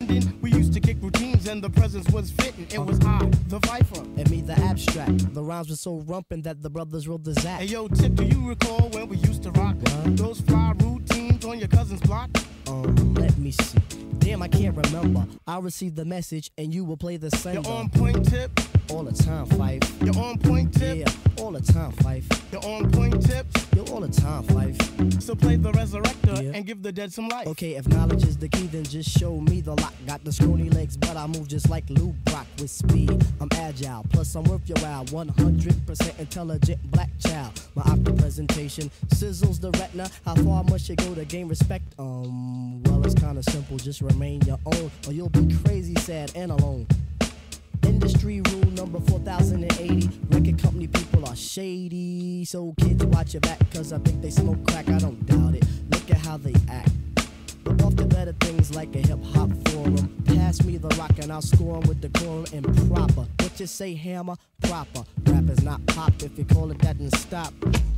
London, we used to kick routines and the presence was fitting. It was I, the Viper. And me, the abstract. The rhymes were so rumpin' that the brothers wrote the Zach. Hey yo, Tip, do you recall when we used to rock those fly routines on your cousin's block? Let me see. Damn, I can't remember. I'll receive the message and you will play the sender. You're on point, Tip. All the time, Fife. You're on point, Tip. Yeah, all the time, Fife. You're on point, Tip. Yo, all the time, Fife. So play the resurrector and give the dead some life. Okay, if knowledge is the key, then just show me the lock. Got the scrawny legs, but I move just like Lou Brock with speed. I'm agile, plus I'm worth your while. 100% intelligent black child. My opera presentation sizzles the retina. How far must you go to gain respect? Well, it's kinda simple. Just remain your own, or you'll be crazy, sad, and alone. Industry rule number 4080. Record company people are shady. So kids, watch your back, cause I think they smoke crack. I don't doubt it. Look at how they act. But off to better things like a hip hop forum. Pass me the rock and I'll score 'em with decorum and proper. What you say, hammer? Proper. Rap is not pop. If you call it that, then stop.